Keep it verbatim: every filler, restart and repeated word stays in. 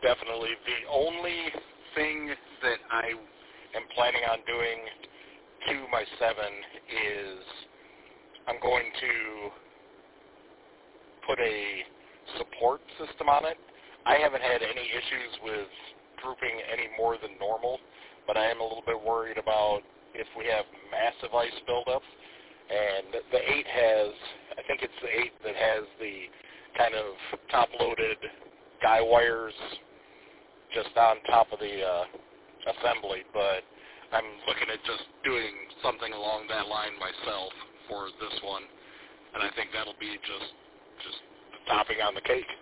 definitely. The only thing that I am planning on doing to my seven is I'm going to put a support system on it. I haven't had any issues with drooping any more than normal, but I am a little bit worried about if we have massive ice buildup. And the eight has, I think it's the eight that has the kind of top-loaded guy wires just on top of the uh, assembly, but I'm looking at just doing something along that line myself for this one, and I think that'll be just just the topping on the cake.